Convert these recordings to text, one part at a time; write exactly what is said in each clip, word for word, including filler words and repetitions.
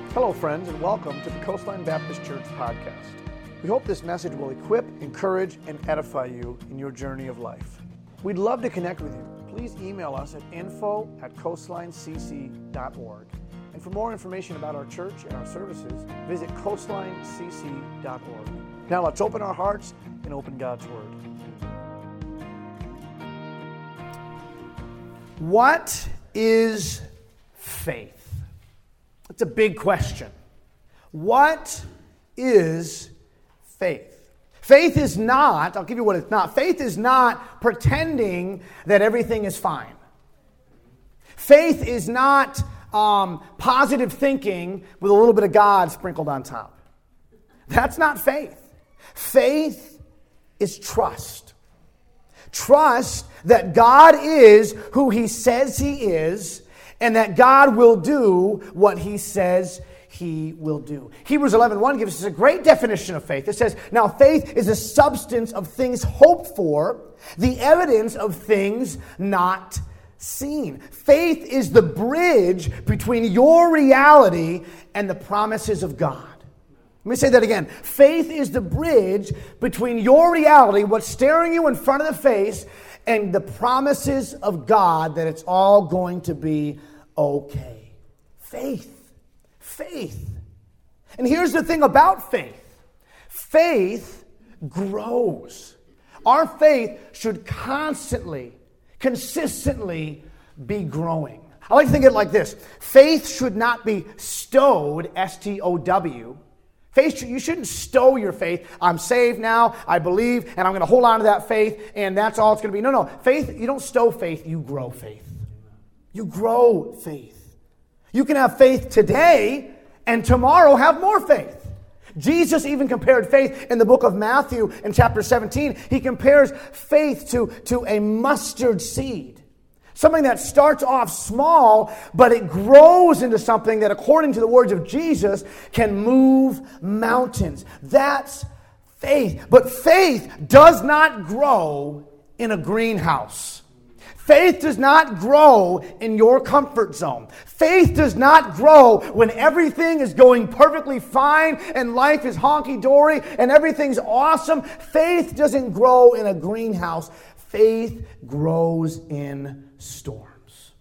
Hello, friends, and welcome to the Coastline Baptist Church podcast. We hope this message will equip, encourage, and edify you in your journey of life. We'd love to connect with you. Please email us at info at coastline c c dot org. And for more information about our church and our services, visit coastline c c dot org. Now let's open our hearts and open God's Word. What is faith? It's a big question. What is faith? Faith is not, I'll give you what it's not. Faith is not pretending that everything is fine. Faith is not um, positive thinking with a little bit of God sprinkled on top. That's not faith. Faith is trust. Trust that God is who He says He is, and that God will do what He says He will do. Hebrews eleven one gives us a great definition of faith. It says, now faith is a substance of things hoped for, the evidence of things not seen. Faith is the bridge between your reality and the promises of God. Let me say that again. Faith is the bridge between your reality, what's staring you in front of the face, and the promises of God that it's all going to be okay. Faith. Faith. And here's the thing about faith. Faith grows. Our faith should constantly, consistently be growing. I like to think of it like this. Faith should not be stowed, S T O W. Faith, you shouldn't stow your faith. I'm saved now, I believe, and I'm going to hold on to that faith, and that's all it's going to be. No, no. Faith, you don't stow faith, you grow faith. You grow faith. You can have faith today, and tomorrow have more faith. Jesus even compared faith in the book of Matthew in chapter seventeen. He compares faith to, to a mustard seed. Something that starts off small, but it grows into something that, according to the words of Jesus, can move mountains. That's faith. But faith does not grow in a greenhouse. Faith does not grow in your comfort zone. Faith does not grow when everything is going perfectly fine and life is honky-dory and everything's awesome. Faith doesn't grow in a greenhouse. Faith grows in storms.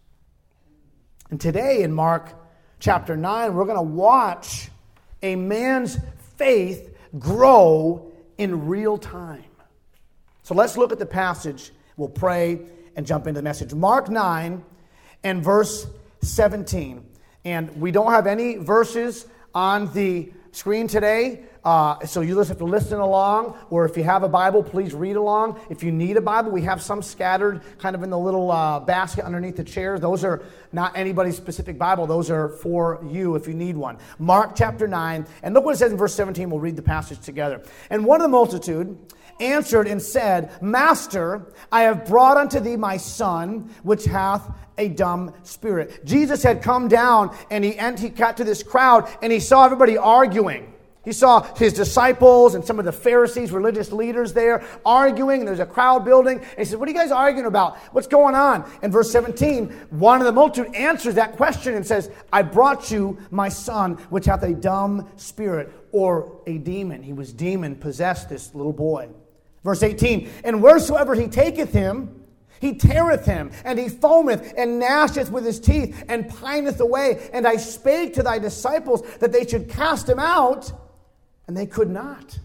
And today in Mark chapter nine, we're going to watch a man's faith grow in real time. So let's look at the passage. We'll pray and jump into the message. Mark nine and verse seventeen. And we don't have any verses on the screen today, uh, so you just have to listen along, or if you have a Bible, please read along. If you need a Bible, we have some scattered kind of in the little uh, basket underneath the chairs. Those are not anybody's specific Bible. Those are for you if you need one. Mark chapter nine, and look what it says in verse seventeen. We'll read the passage together. And one of the multitude answered and said, Master, I have brought unto thee my son, which hath a dumb spirit. Jesus had come down, and he, and he got to this crowd, and he saw everybody arguing. He saw his disciples and some of the Pharisees, religious leaders there, arguing, and there's a crowd building. And he said, what are you guys arguing about? What's going on? In verse seventeen, one of the multitude answers that question and says, I brought you my son, which hath a dumb spirit, or a demon. He was demon-possessed, this little boy. Verse eighteen, and wheresoever he taketh him, he teareth him, and he foameth, and gnasheth with his teeth, and pineth away. And I spake to thy disciples that they should cast him out, and they could not.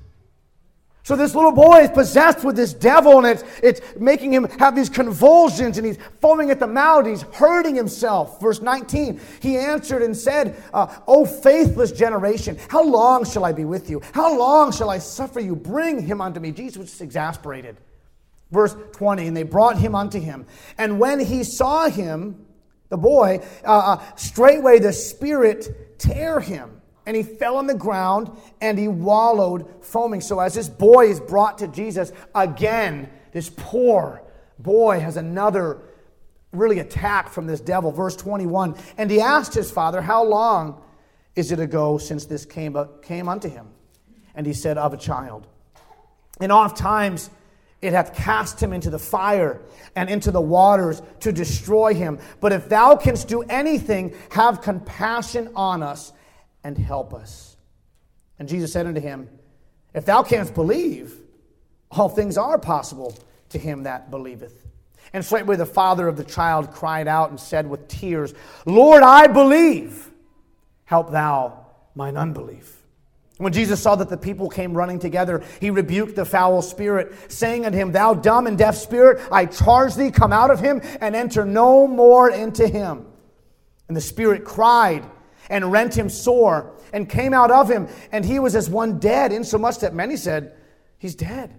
So this little boy is possessed with this devil, and it's, it's making him have these convulsions, and he's foaming at the mouth, he's hurting himself. Verse nineteen, he answered and said, uh, O faithless generation, how long shall I be with you? How long shall I suffer you? Bring him unto me. Jesus was just exasperated. Verse twenty, and they brought him unto him. And when he saw him, the boy, uh, straightway the spirit tear him. And he fell on the ground, and he wallowed, foaming. So as this boy is brought to Jesus, again, this poor boy has another really attack from this devil. Verse twenty-one, and he asked his father, how long is it ago since this came, came unto him? And he said, of a child. And oft times it hath cast him into the fire and into the waters to destroy him. But if thou canst do anything, have compassion on us, and help us. And Jesus said unto him, If thou canst believe, all things are possible to him that believeth. And straightway the father of the child cried out and said with tears, Lord, I believe. Help thou mine unbelief. When Jesus saw that the people came running together, he rebuked the foul spirit, saying unto him, Thou dumb and deaf spirit, I charge thee, come out of him, and enter no more into him. And the spirit cried and rent him sore, and came out of him, and he was as one dead, insomuch that many said, He's dead.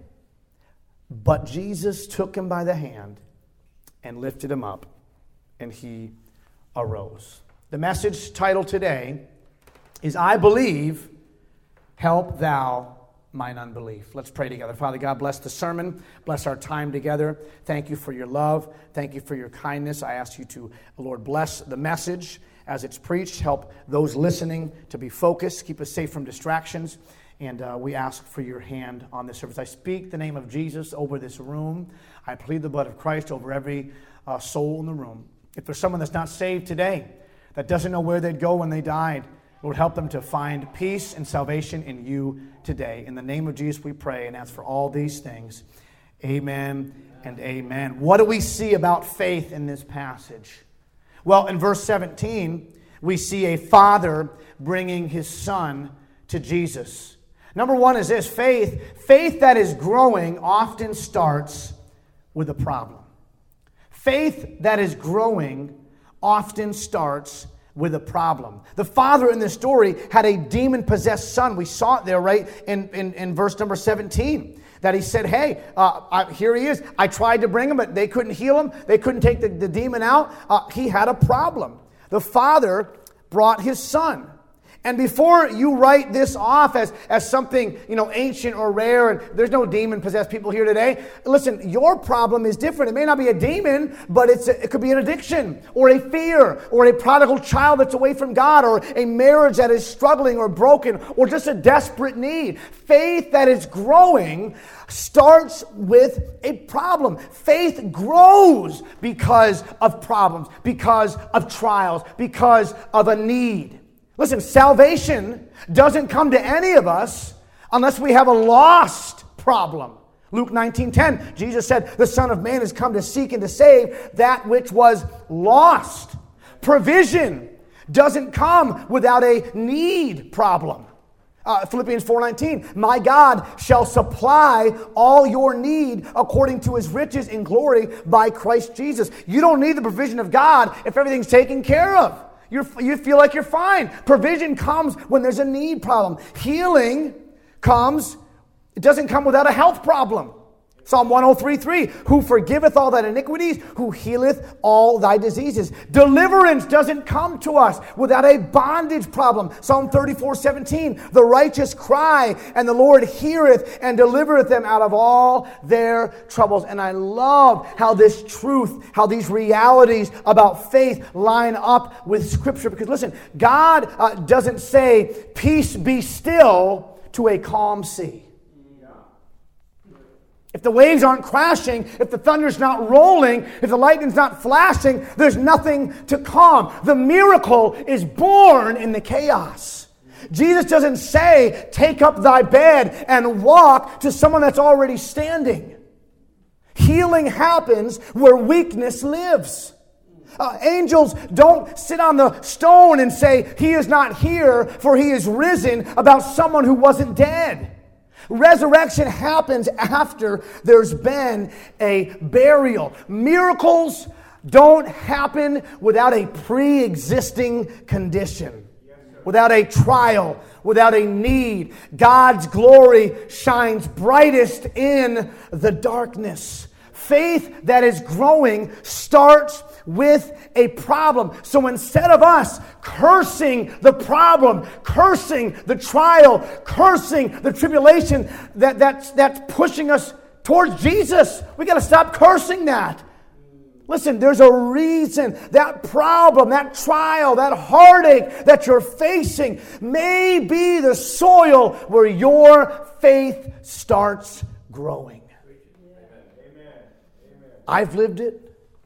But Jesus took him by the hand and lifted him up, and he arose. The message title today is, I believe, help thou mine unbelief. Let's pray together. Father God, bless the sermon. Bless our time together. Thank you for your love. Thank you for your kindness. I ask you to, Lord, bless the message as it's preached. Help those listening to be focused. Keep us safe from distractions. And uh, we ask for your hand on this service. I speak the name of Jesus over this room. I plead the blood of Christ over every uh, soul in the room. If there's someone that's not saved today, that doesn't know where they'd go when they died, Lord, help them to find peace and salvation in you today. In the name of Jesus we pray and ask for all these things. Amen and amen. What do we see about faith in this passage? Well, in verse seventeen, we see a father bringing his son to Jesus. Number one is this, faith. Faith that is growing often starts with a problem. Faith that is growing often starts with a problem. The father in this story had a demon-possessed son. We saw it there, right, in, in, in verse number seventeen. That he said, hey, uh, I, here he is. I tried to bring him, but they couldn't heal him. They couldn't take the, the demon out. Uh, he had a problem. The father brought his son. And before you write this off as, as something, you know, ancient or rare, and there's no demon-possessed people here today, listen, your problem is different. It may not be a demon, but it's a, it could be an addiction or a fear or a prodigal child that's away from God or a marriage that is struggling or broken or just a desperate need. Faith that is growing starts with a problem. Faith grows because of problems, because of trials, because of a need. Listen, salvation doesn't come to any of us unless we have a lost problem. Luke nineteen ten, Jesus said, the Son of Man has come to seek and to save that which was lost. Provision doesn't come without a need problem. Uh, Philippians four nineteen, my God shall supply all your need according to his riches in glory by Christ Jesus. You don't need the provision of God if everything's taken care of. You're, you feel like you're fine. Provision comes when there's a need problem. Healing comes, it doesn't come without a health problem. Psalm one oh three three, who forgiveth all thine iniquities, who healeth all thy diseases. Deliverance doesn't come to us without a bondage problem. Psalm thirty-four seventeen, the righteous cry, and the Lord heareth and delivereth them out of all their troubles. And I love how this truth, how these realities about faith line up with Scripture. Because listen, God uh, doesn't say, peace be still to a calm sea. If the waves aren't crashing, if the thunder's not rolling, if the lightning's not flashing, there's nothing to calm. The miracle is born in the chaos. Jesus doesn't say, take up thy bed and walk to someone that's already standing. Healing happens where weakness lives. Uh, angels don't sit on the stone and say, he is not here, for he is risen, about someone who wasn't dead. Resurrection happens after there's been a burial. Miracles don't happen without a pre-existing condition, without a trial, without a need. God's glory shines brightest in the darkness. Faith that is growing starts with a problem. So instead of us cursing the problem, cursing the trial, cursing the tribulation that, that's, that's pushing us towards Jesus, we got to stop cursing that. Listen, there's a reason that problem, that trial, that heartache that you're facing may be the soil where your faith starts growing. I've lived it.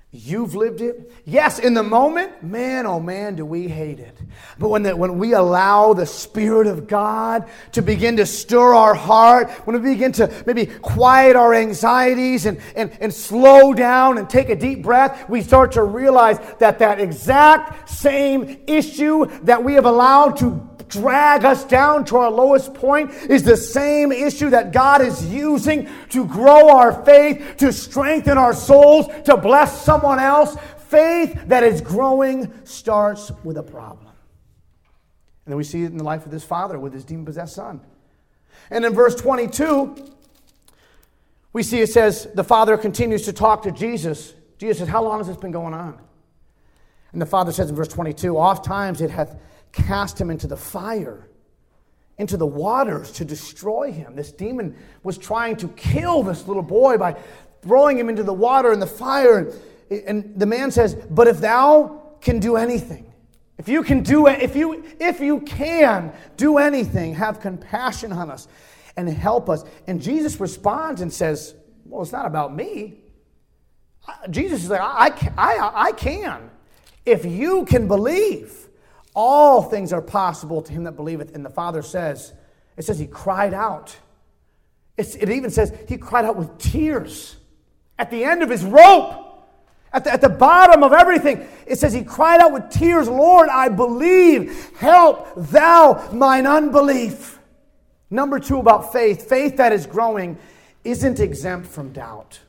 You've lived it. Yes, in the moment, man, oh man, do we hate it. But when, the, when we allow the Spirit of God to begin to stir our heart, when we begin to maybe quiet our anxieties and, and, and slow down and take a deep breath, we start to realize that that exact same issue that we have allowed to drag us down to our lowest point is the same issue that God is using to grow our faith, to strengthen our souls, to bless someone else. Faith that is growing starts with a problem. And then we see it in the life of this father with his demon-possessed son. And in verse twenty-two, we see it says, the father continues to talk to Jesus. Jesus says, how long has this been going on? And the father says in verse twenty-two, oft times it hath cast him into the fire, into the waters to destroy him. This demon was trying to kill this little boy by throwing him into the water and the fire. And the man says, but if thou can do anything, if you can do it, if you if you can do anything, have compassion on us and help us. And Jesus responds and says, well, it's not about me. Jesus is like, I, I, I can. If you can believe, all things are possible to him that believeth. And the Father says, it says he cried out. It's, it even says he cried out with tears. At the end of his rope, at the, at the bottom of everything, it says he cried out with tears, Lord, I believe. Help thou mine unbelief. Number two about faith. Faith that is growing isn't exempt from doubt.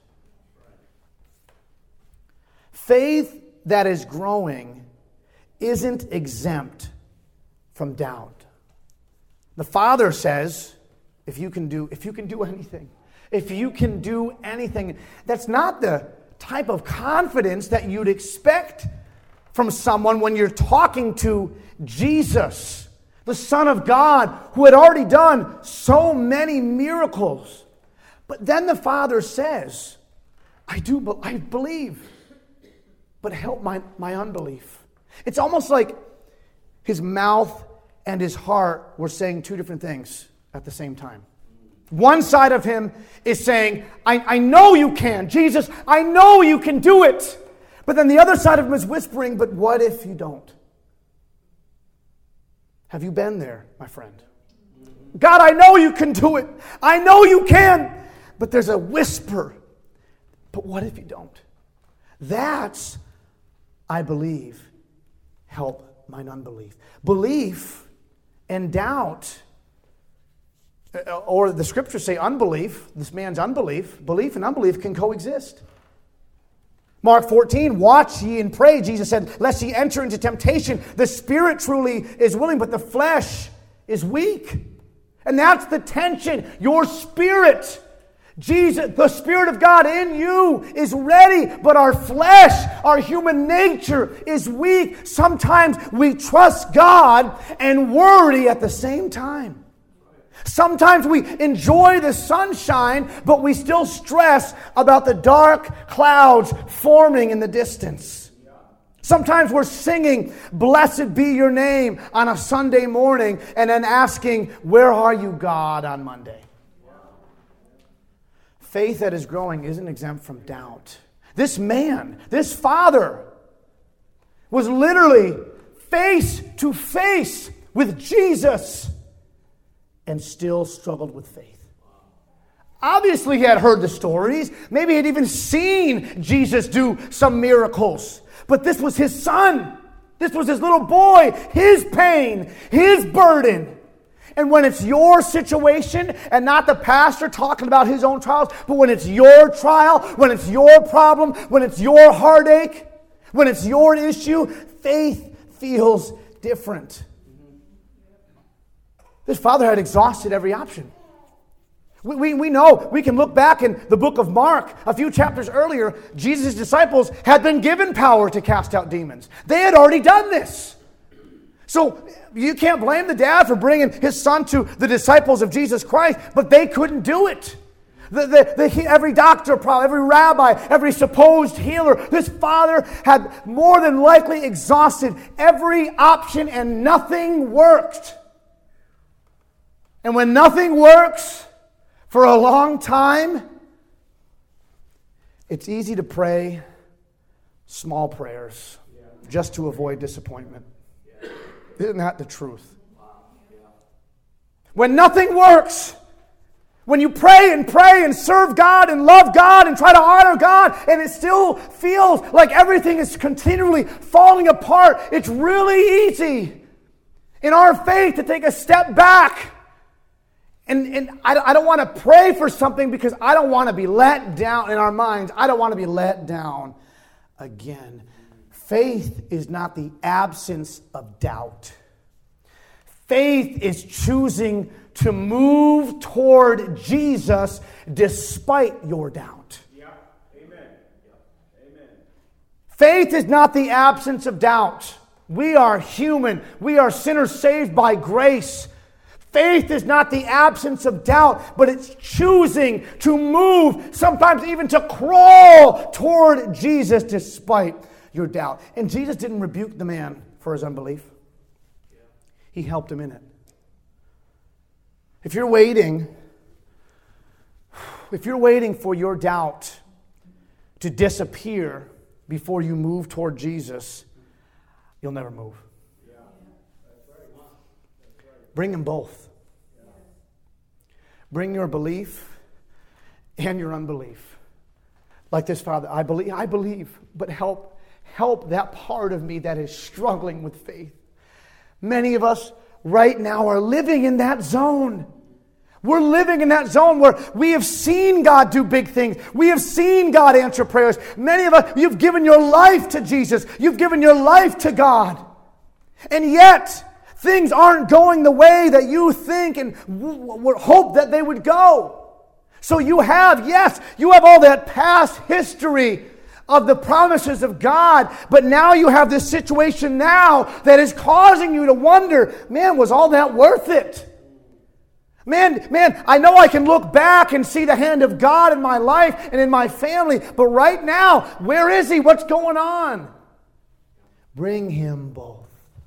Faith that is growing isn't exempt from doubt. The Father says, if you can do, if you can do anything, if you can do anything, that's not the type of confidence that you'd expect from someone when you're talking to Jesus, the Son of God, who had already done so many miracles. But then the Father says, I do, I believe, but help my, my unbelief. It's almost like his mouth and his heart were saying two different things at the same time. One side of him is saying, I, I know you can, Jesus, I know you can do it. But then the other side of him is whispering, but what if you don't? Have you been there, my friend? God, I know you can do it. I know you can. But there's a whisper, but what if you don't? That's, I believe, help mine unbelief. Belief and doubt, or the scriptures say unbelief, this man's unbelief, belief and unbelief can coexist. Mark fourteen, watch ye and pray, Jesus said, lest ye enter into temptation. The spirit truly is willing, but the flesh is weak. And that's the tension. Your spirit, Jesus, the Spirit of God in you is ready, but our flesh, our human nature is weak. Sometimes we trust God and worry at the same time. Sometimes we enjoy the sunshine, but we still stress about the dark clouds forming in the distance. Sometimes we're singing, blessed be your name on a Sunday morning, and then asking, where are you, God, on Monday? Faith that is growing isn't exempt from doubt. This man, this father, was literally face to face with Jesus and still struggled with faith. Obviously, he had heard the stories. Maybe he had even seen Jesus do some miracles. But this was his son. This was his little boy, his pain, his burden. And when it's your situation and not the pastor talking about his own trials, but when it's your trial, when it's your problem, when it's your heartache, when it's your issue, faith feels different. This father had exhausted every option. We, we, we know, we can look back in the book of Mark, a few chapters earlier, Jesus' disciples had been given power to cast out demons. They had already done this. So you can't blame the dad for bringing his son to the disciples of Jesus Christ, but they couldn't do it. The, the, the, every doctor, probably, every rabbi, every supposed healer, this father had more than likely exhausted every option and nothing worked. And when nothing works for a long time, it's easy to pray, small prayers just to avoid disappointment. Isn't that the truth? When nothing works, when you pray and pray and serve God and love God and try to honor God, and it still feels like everything is continually falling apart, it's really easy in our faith to take a step back. And, and I, I don't want to pray for something because I don't want to be let down in our minds. I don't want to be let down again. Faith is not the absence of doubt. Faith is choosing to move toward Jesus despite your doubt. Yeah. Amen. Yeah. Amen. Faith is not the absence of doubt. We are human. We are sinners saved by grace. Faith is not the absence of doubt, but it's choosing to move, sometimes even to crawl toward Jesus despite your doubt. And Jesus didn't rebuke the man for his unbelief. He helped him in it. If you're waiting, if you're waiting for your doubt to disappear before you move toward Jesus, you'll never move. Bring them both. Bring your belief and your unbelief. Like this, Father, I believe, I believe, but help, help that part of me that is struggling with faith. Many of us right now are living in that zone. We're living in that zone where we have seen God do big things. We have seen God answer prayers. Many of us, you've given your life to Jesus. You've given your life to God. And yet, things aren't going the way that you think and would hope that they would go. So you have, yes, you have all that past history of the promises of God, but now you have this situation now that is causing you to wonder, man, was all that worth it? Man, man, I know I can look back and see the hand of God in my life and in my family, but right now, where is He? What's going on? Bring Him both.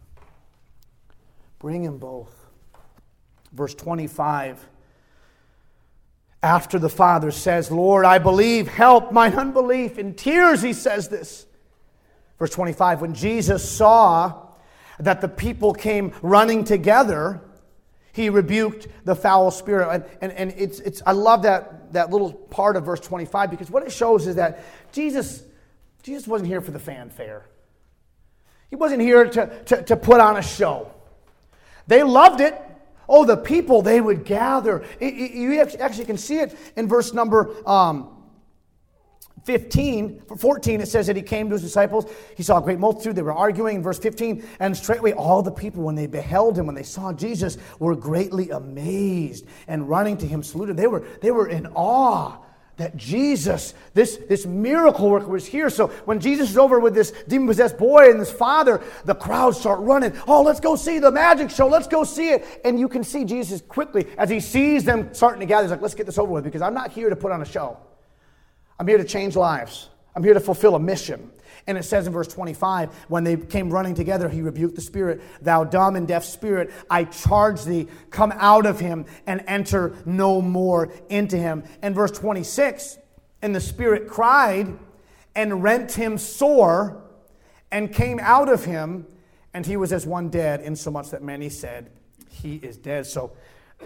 Bring Him both. Verse twenty-five. After the Father says, Lord, I believe, help mine unbelief. In tears He says this. Verse twenty-five, when Jesus saw that the people came running together, He rebuked the foul spirit. And, and, and it's, it's, I love that, that little part of verse twenty-five, because what it shows is that Jesus, Jesus wasn't here for the fanfare. He wasn't here to, to, to put on a show. They loved it. Oh, the people, they would gather. It, it, you actually can see it in verse number um, fifteen, fourteen. It says that He came to His disciples. He saw a great multitude. They were arguing. In verse fifteen, and straightway all the people, when they beheld Him, when they saw Jesus, were greatly amazed and running to Him saluted. They were, they were in awe that Jesus, this, this miracle worker, was here. So when Jesus is over with this demon-possessed boy and his father, the crowds start running. Oh, let's go see the magic show. Let's go see it. And you can see Jesus quickly, as He sees them starting to gather, He's like, let's get this over with, because I'm not here to put on a show. I'm here to change lives. I'm here to fulfill a mission. And it says in verse twenty-five, when they came running together, He rebuked the spirit. Thou dumb and deaf spirit, I charge thee, come out of him and enter no more into him. And verse twenty-six, and the spirit cried and rent him sore and came out of him, and he was as one dead, insomuch that many said, He is dead. So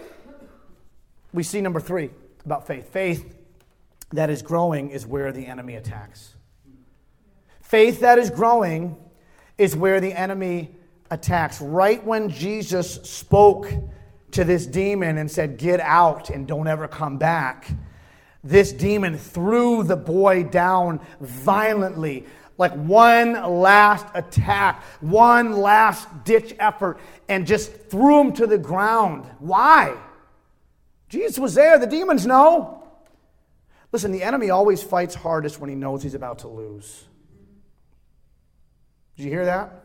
we see number three about faith. Faith that is growing is where the enemy attacks. Faith that is growing is where the enemy attacks. Right when Jesus spoke to this demon and said, get out and don't ever come back, this demon threw the boy down violently, like one last attack, one last ditch effort, and just threw him to the ground. Why? Jesus was there. The demons know. Listen, the enemy always fights hardest when he knows he's about to lose. Did you hear that?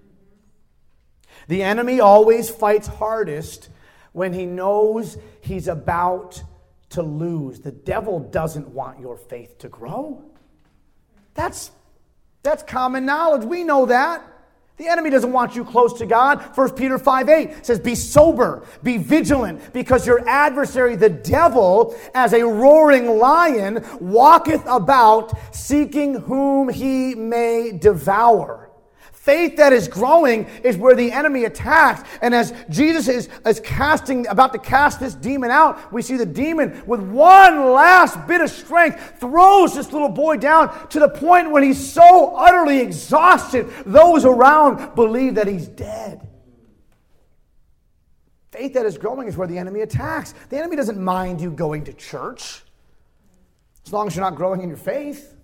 The enemy always fights hardest when he knows he's about to lose. The devil doesn't want your faith to grow. That's, that's common knowledge. We know that. The enemy doesn't want you close to God. First Peter five eight says, be sober, be vigilant, because your adversary, the devil, as a roaring lion, walketh about, seeking whom he may devour. Faith that is growing is where the enemy attacks. And as Jesus is, is casting, about to cast this demon out, we see the demon with one last bit of strength throws this little boy down to the point when he's so utterly exhausted, those around believe that he's dead. Faith that is growing is where the enemy attacks. The enemy doesn't mind you going to church as long as you're not growing in your faith.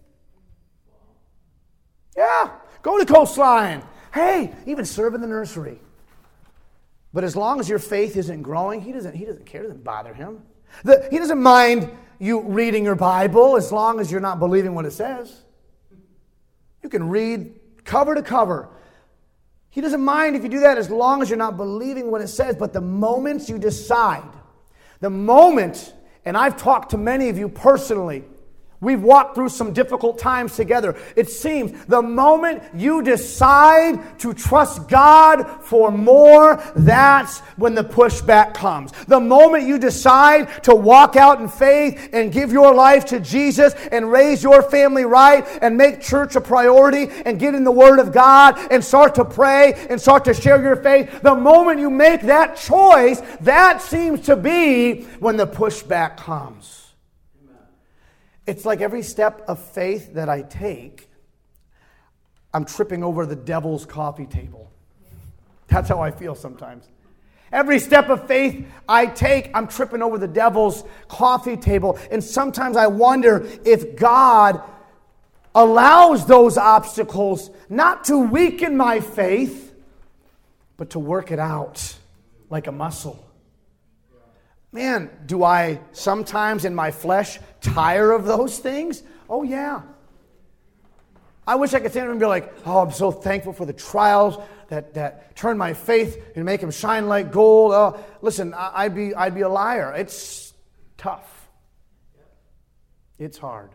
Yeah. Go to Coastline. Hey, even serve in the nursery. But as long as your faith isn't growing, he doesn't, he doesn't care. It doesn't bother him. The, he doesn't mind you reading your Bible as long as you're not believing what it says. You can read cover to cover. He doesn't mind if you do that as long as you're not believing what it says. But the moment you decide, the moment, and I've talked to many of you personally, we've walked through some difficult times together. It seems the moment you decide to trust God for more, that's when the pushback comes. The moment you decide to walk out in faith and give your life to Jesus and raise your family right and make church a priority and get in the Word of God and start to pray and start to share your faith, the moment you make that choice, that seems to be when the pushback comes. It's like every step of faith that I take, I'm tripping over the devil's coffee table. That's how I feel sometimes. Every step of faith I take, I'm tripping over the devil's coffee table. And sometimes I wonder if God allows those obstacles not to weaken my faith, but to work it out like a muscle. Man, do I sometimes in my flesh tire of those things? Oh, yeah. I wish I could stand there and be like, oh, I'm so thankful for the trials that, that turn my faith and make them shine like gold. Oh, listen, I, I'd be, I'd be a liar. It's tough. It's hard.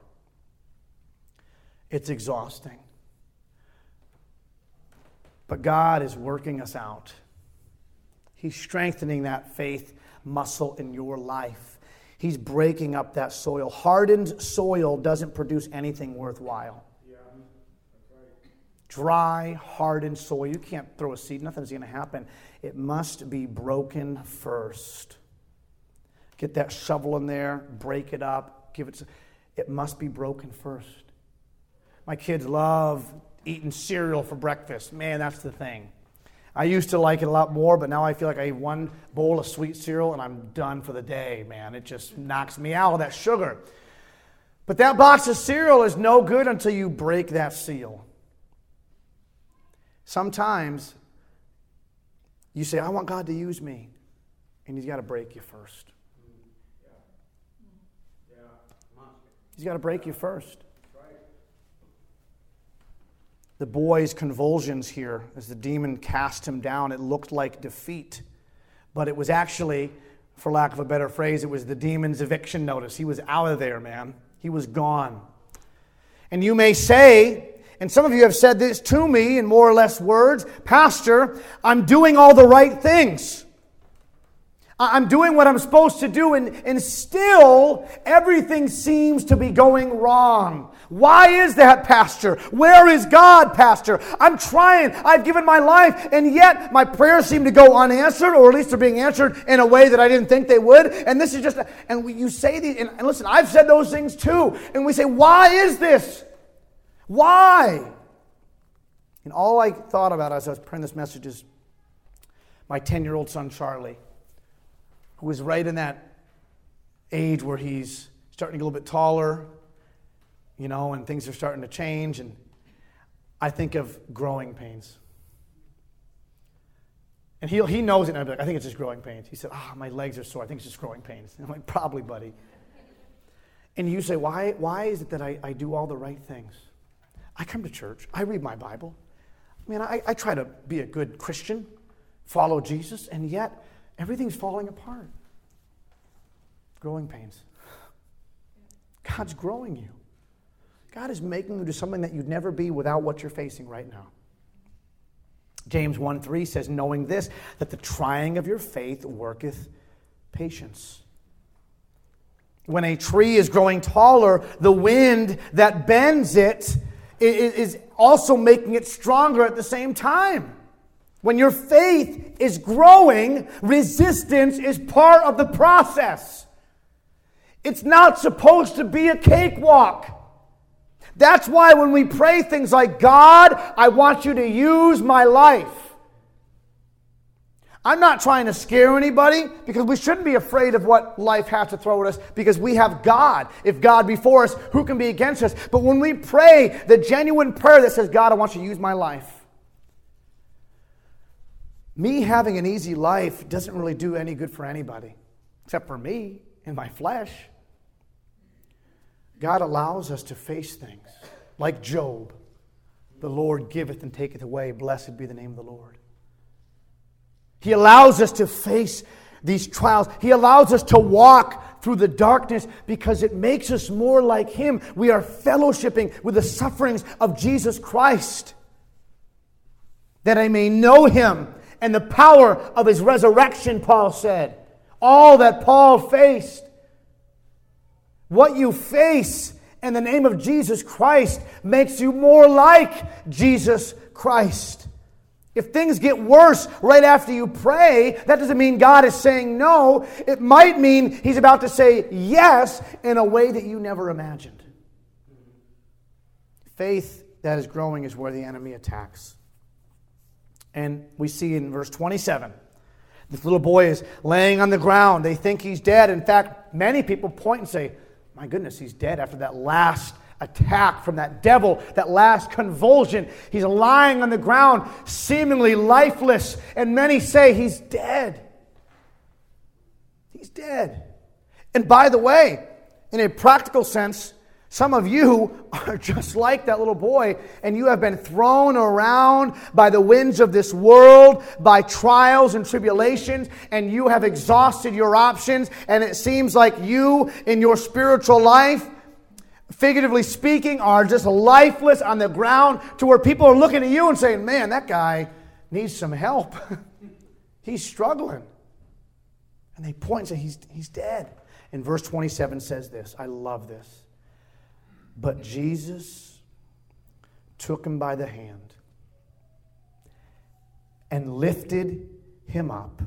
It's exhausting. But God is working us out. He's strengthening that faith muscle in your life. He's breaking up that soil. Hardened soil doesn't produce anything worthwhile. Yeah, that's right. Dry, hardened soil. You can't throw a seed. Nothing's going to happen. It must be broken first. Get that shovel in there. Break it up. Give it. It must be broken first. My kids love eating cereal for breakfast. Man, that's the thing. I used to like it a lot more, but now I feel like I eat one bowl of sweet cereal and I'm done for the day, man. It just knocks me out, that sugar. But that box of cereal is no good until you break that seal. Sometimes you say, I want God to use me. And He's got to break you first. He's got to break you first. The boy's convulsions here, as the demon cast him down, it looked like defeat. But it was actually, for lack of a better phrase, it was the demon's eviction notice. He was out of there, man. He was gone. And you may say, and some of you have said this to me in more or less words, Pastor, I'm doing all the right things. I'm doing what I'm supposed to do, and, and still everything seems to be going wrong. Why is that, Pastor? Where is God, Pastor? I'm trying. I've given my life, and yet my prayers seem to go unanswered, or at least they're being answered in a way that I didn't think they would. And this is just, a, and we, you say these, and, and listen, I've said those things too. And we say, why is this? Why? And all I thought about as I was praying this message is my ten-year-old son, Charlie, who is right in that age where he's starting to get a little bit taller, you know, and things are starting to change. And I think of growing pains. And he he knows it, and I'm like, I think it's just growing pains. He said, ah, oh, my legs are sore. I think it's just growing pains. And I'm like, probably, buddy. And you say, why, why is it that I, I do all the right things? I come to church. I read my Bible. I mean, I, I try to be a good Christian, follow Jesus, and yet everything's falling apart. Growing pains. God's growing you. God is making you to something that you'd never be without what you're facing right now. James one three says, knowing this, that the trying of your faith worketh patience. When a tree is growing taller, the wind that bends it is also making it stronger at the same time. When your faith is growing, resistance is part of the process. It's not supposed to be a cakewalk. That's why when we pray things like, God, I want you to use my life. I'm not trying to scare anybody, because we shouldn't be afraid of what life has to throw at us, because we have God. If God be for us, who can be against us? But when we pray the genuine prayer that says, God, I want you to use my life. Me having an easy life doesn't really do any good for anybody, except for me and my flesh. God allows us to face things like Job. The Lord giveth and taketh away. Blessed be the name of the Lord. He allows us to face these trials. He allows us to walk through the darkness because it makes us more like Him. We are fellowshipping with the sufferings of Jesus Christ, that I may know Him and the power of His resurrection, Paul said. All that Paul faced. What you face in the name of Jesus Christ makes you more like Jesus Christ. If things get worse right after you pray, that doesn't mean God is saying no. It might mean He's about to say yes in a way that you never imagined. Faith that is growing is where the enemy attacks. And we see in verse twenty-seven, this little boy is laying on the ground. They think he's dead. In fact, many people point and say, my goodness, he's dead after that last attack from that devil, that last convulsion. He's lying on the ground, seemingly lifeless. And many say he's dead. He's dead. And by the way, in a practical sense, some of you are just like that little boy, and you have been thrown around by the winds of this world, by trials and tribulations, and you have exhausted your options, and it seems like you in your spiritual life, figuratively speaking, are just lifeless on the ground, to where people are looking at you and saying, man, that guy needs some help. He's struggling. And they point and say, he's, he's dead. And verse twenty-seven says this. I love this. But Jesus took him by the hand and lifted him up,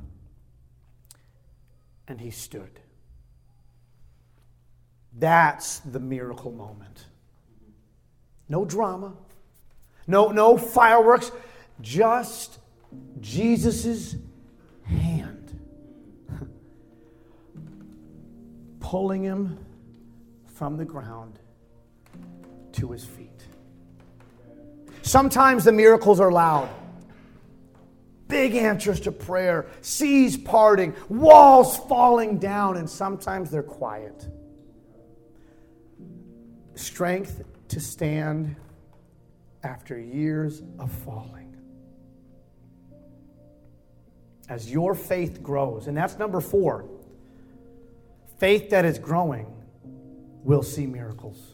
and he stood. That's the miracle moment. No drama, no, no fireworks, just Jesus' hand pulling him from the ground to his feet. Sometimes the miracles are loud. Big answers to prayer, seas parting, walls falling down, and sometimes they're quiet. Strength to stand after years of falling. As your faith grows, and that's number four, faith that is growing will see miracles.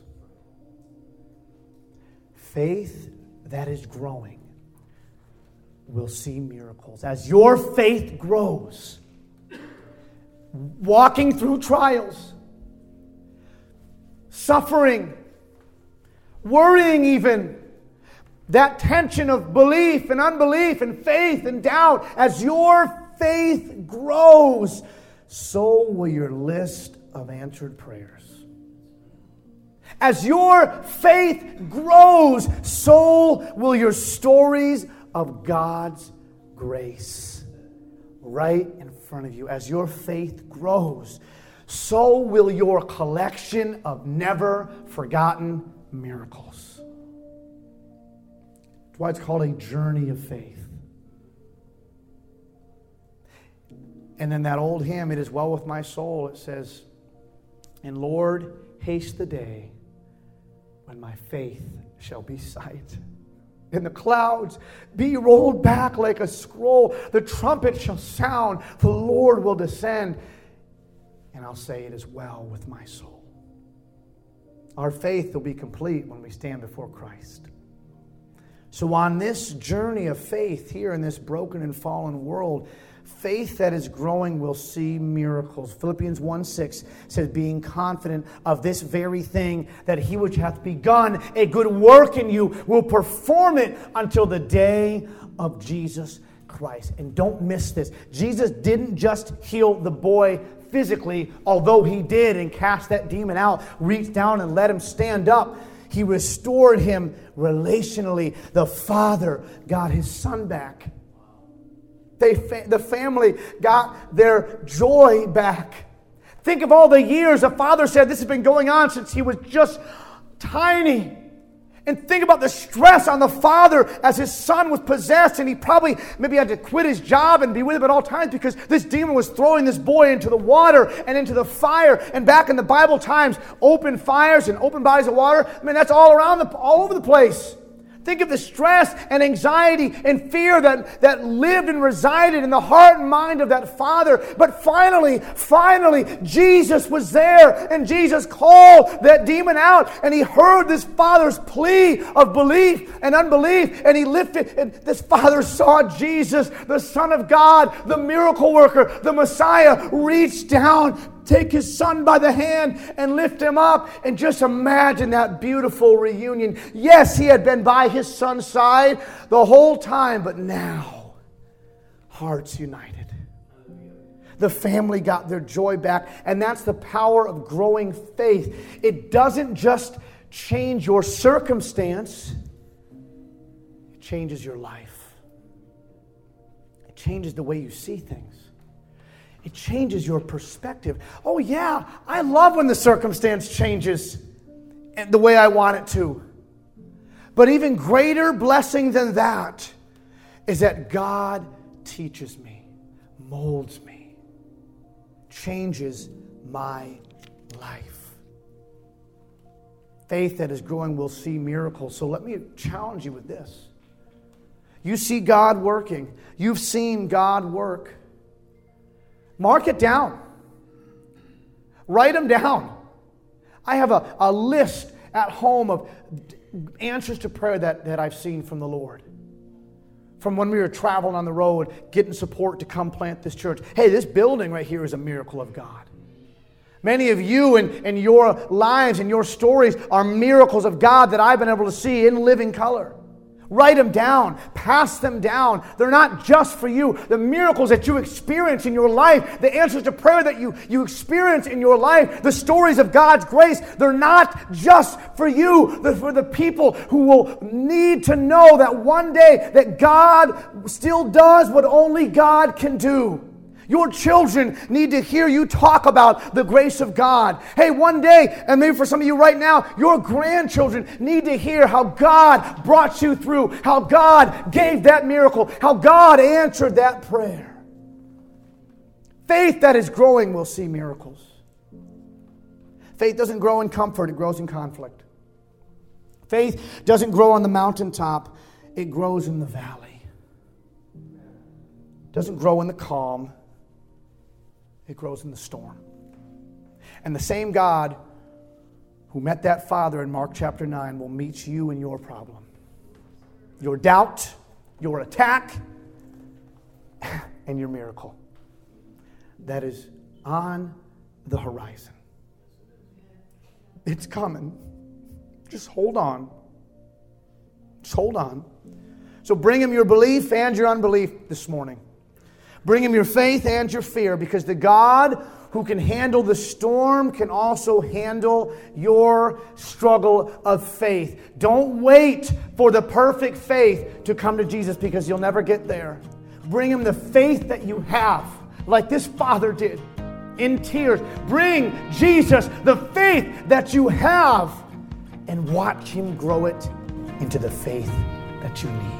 Faith that is growing will see miracles. As your faith grows, walking through trials, suffering, worrying even, that tension of belief and unbelief and faith and doubt, as your faith grows, so will your list of answered prayers. As your faith grows, so will your stories of God's grace right in front of you. As your faith grows, so will your collection of never forgotten miracles. That's why it's called a journey of faith. And in that old hymn, It Is Well With My Soul, it says, and Lord, haste the day when my faith shall be sight. And the clouds be rolled back like a scroll. The trumpet shall sound. The Lord will descend. And I'll say, it is well with my soul. Our faith will be complete when we stand before Christ. So on this journey of faith here in this broken and fallen world, faith that is growing will see miracles. Philippians one six says, being confident of this very thing, that he which hath begun a good work in you will perform it until the day of Jesus Christ. And don't miss this. Jesus didn't just heal the boy physically, although he did and cast that demon out, reached down and let him stand up. He restored him relationally. The Father got his son back. They, the family got their joy back. Think of all the years the father said this has been going on since he was just tiny. And think about the stress on the father as his son was possessed, and he probably maybe had to quit his job and be with him at all times because this demon was throwing this boy into the water and into the fire. And back in the Bible times, open fires and open bodies of water, I mean, that's all around, the, all over the place. Think of the stress and anxiety and fear that, that lived and resided in the heart and mind of that father. But finally, finally, Jesus was there, and Jesus called that demon out, and he heard this father's plea of belief and unbelief, and he lifted, and this father saw Jesus, the Son of God, the miracle worker, the Messiah, reach down, take his son by the hand and lift him up. And just imagine that beautiful reunion. Yes, he had been by his son's side the whole time, but now, hearts united. The family got their joy back, and that's the power of growing faith. It doesn't just change your circumstance, it changes your life. It changes the way you see things. It changes your perspective. Oh yeah, I love when the circumstance changes the way I want it to. But even greater blessing than that is that God teaches me, molds me, changes my life. Faith that is growing will see miracles. So let me challenge you with this. You see God working. You've seen God work. Mark it down. Write them down. I have a, a list at home of answers to prayer that, that I've seen from the Lord. From when we were traveling on the road, getting support to come plant this church. Hey, this building right here is a miracle of God. Many of you and, and your lives and your stories are miracles of God that I've been able to see in living color. Write them down. Pass them down. They're not just for you. The miracles that you experience in your life, the answers to prayer that you, you experience in your life, the stories of God's grace, they're not just for you. They're for the people who will need to know that one day that God still does what only God can do. Your children need to hear you talk about the grace of God. Hey, one day, and maybe for some of you right now, your grandchildren need to hear how God brought you through, how God gave that miracle, how God answered that prayer. Faith that is growing will see miracles. Faith doesn't grow in comfort, it grows in conflict. Faith doesn't grow on the mountaintop, it grows in the valley. It doesn't grow in the calm, it grows in the storm. And the same God who met that father in Mark chapter nine will meet you in your problem. Your doubt, your attack, and your miracle. That is on the horizon. It's coming. Just hold on. Just hold on. So bring him your belief and your unbelief this morning. Bring him your faith and your fear, because the God who can handle the storm can also handle your struggle of faith. Don't wait for the perfect faith to come to Jesus, because you'll never get there. Bring him the faith that you have, like this father did, in tears. Bring Jesus the faith that you have, and watch him grow it into the faith that you need.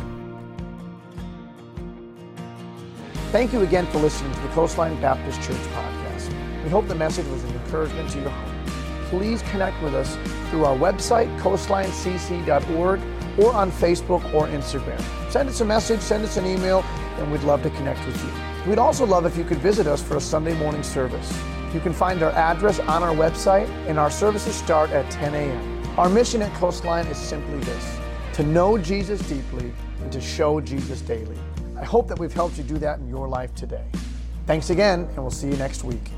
Thank you again for listening to the Coastline Baptist Church podcast. We hope the message was an encouragement to your heart. Please connect with us through our website, coastline c c dot org, or on Facebook or Instagram. Send us a message, send us an email, and we'd love to connect with you. We'd also love if you could visit us for a Sunday morning service. You can find our address on our website, and our services start at ten a.m. Our mission at Coastline is simply this: to know Jesus deeply and to show Jesus daily. I hope that we've helped you do that in your life today. Thanks again, and we'll see you next week.